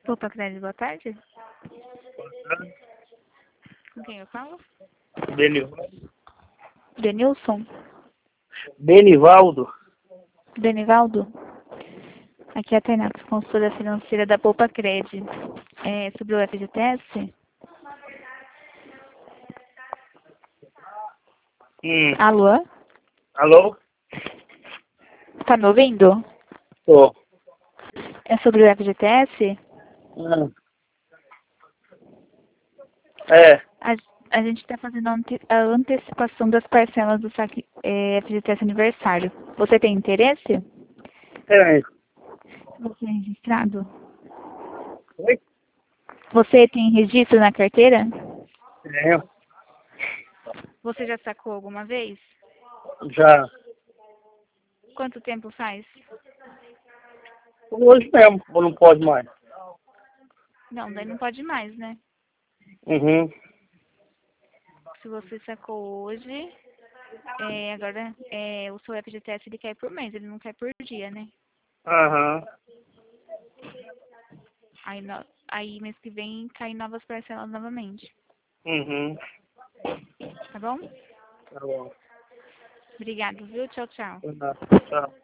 Opa, Crédito, boa tarde. Com quem eu falo? Benivaldo. Denilson? Benivaldo. Benivaldo? Aqui é a Tainá, consultora financeira da Poupa Cred. É sobre o FGTS? Alô? Alô? Tá me ouvindo? Tô. É sobre o FGTS? É. A gente está fazendo a antecipação das parcelas do saque FGTS aniversário. Você tem interesse? Peraí. Você é registrado? Oi? Você tem registro na carteira? É. Você já sacou alguma vez? Já. Quanto tempo faz? Hoje mesmo, ou não pode mais? Não, daí não pode mais, né? Uhum. Se você sacou hoje, agora o seu FGTS ele cai por mês, ele não cai por dia, né? Aham. Aí mês que vem cai novas parcelas novamente. Uhum. Tá bom? Tá bom. Obrigado, viu? Tchau, tchau. Tchau.